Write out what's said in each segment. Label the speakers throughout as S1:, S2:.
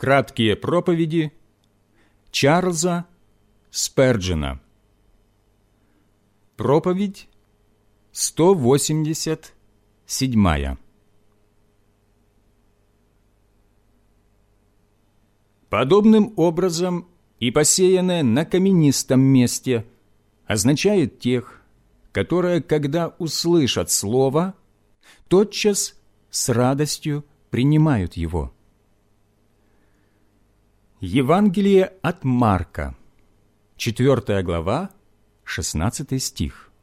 S1: Краткие проповеди Чарльза Сперджена. Проповедь 187. Подобным образом и посеянное на каменистом месте означает тех, которые, когда услышат слово, тотчас с радостью принимают его. Евангелие от Марка, 4 глава, 16 стих.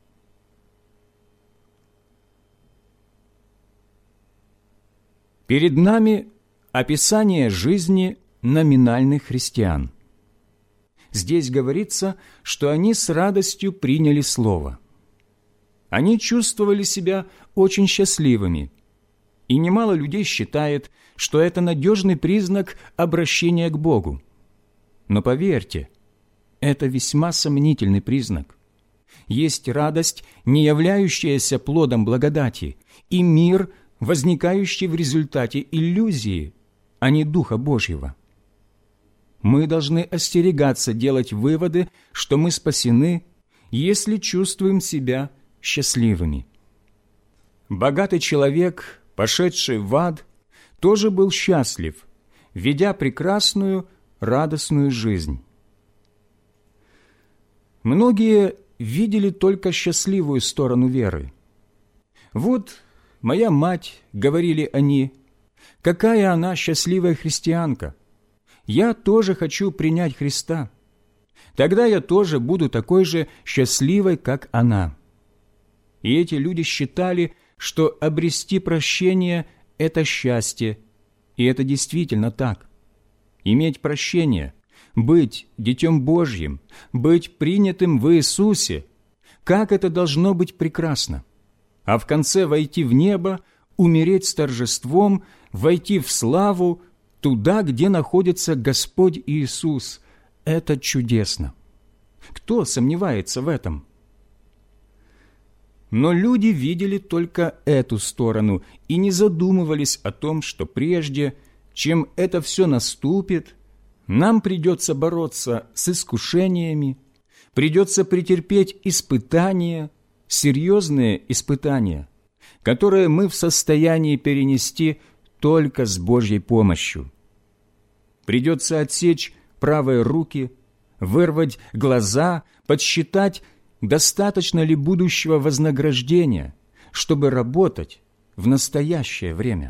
S1: Перед нами описание жизни номинальных христиан. Здесь говорится, что они с радостью приняли слово. Они чувствовали себя очень счастливыми, и немало людей считает, что это надежный признак обращения к Богу. Но поверьте, это весьма сомнительный признак. Есть радость, не являющаяся плодом благодати, и мир, возникающий в результате иллюзии, а не Духа Божьего. Мы должны остерегаться делать выводы, что мы спасены, если чувствуем себя счастливыми. Богатый человек, пошедший в ад, тоже был счастлив, ведя прекрасную, радостную жизнь. Многие видели только счастливую сторону веры. «Вот моя мать, — говорили они, — какая она счастливая христианка! Я тоже хочу принять Христа. Тогда я тоже буду такой же счастливой, как она». И эти люди считали, что обрести прощение – это счастье, и это действительно так. Иметь прощение, быть Детем Божьим, быть принятым в Иисусе – как это должно быть прекрасно! А в конце войти в небо, умереть с торжеством, войти в славу, туда, где находится Господь Иисус – это чудесно! Кто сомневается в этом? Но люди видели только эту сторону и не задумывались о том, что прежде, чем это все наступит, нам придется бороться с искушениями, придется претерпеть испытания, серьезные испытания, которые мы в состоянии перенести только с Божьей помощью. Придется отсечь правые руки, вырвать глаза, подсчитать, достаточно ли будущего вознаграждения, чтобы работать в настоящее время.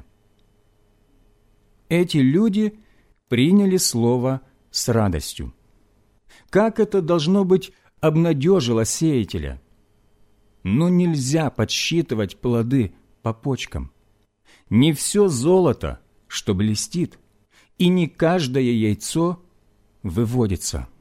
S1: Эти люди приняли слово с радостью. Как это, должно быть, обнадежило сеятеля? Но нельзя подсчитывать плоды по почкам. Не все золото, что блестит, и не каждое яйцо выводится.